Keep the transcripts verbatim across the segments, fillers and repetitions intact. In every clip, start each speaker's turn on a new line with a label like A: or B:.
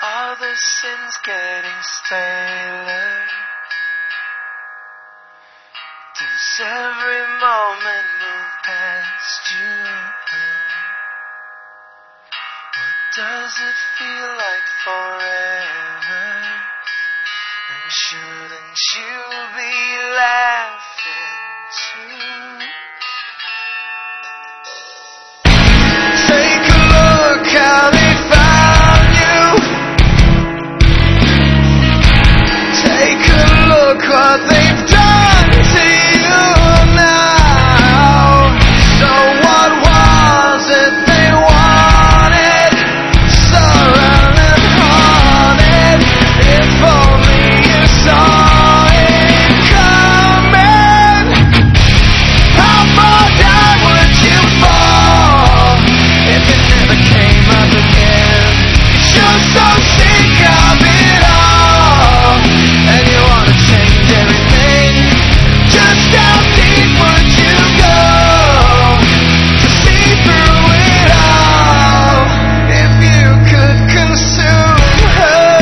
A: Are the sins getting staler? Does every moment move past you? Or does it feel like forever? And shouldn't you be laughing too? Take a look how they found you. Take a look what they've done to you now. So what was it they wanted? Surround and haunted. If only you saw it coming. How far down would you fall if it never came up again? You're so sick of it all, and you wanna change everything. Just how deep would you go to see through it all? If you could consume her,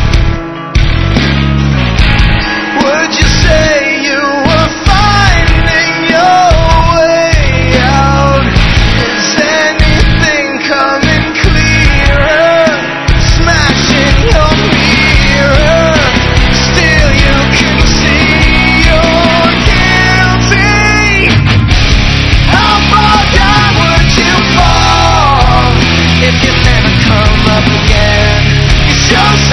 A: would you say you were finding your way out? Is anything coming clearer? Smashing your mirror, still you can see you're guilty. How far down would you fall if you never come up again? 'Cause you're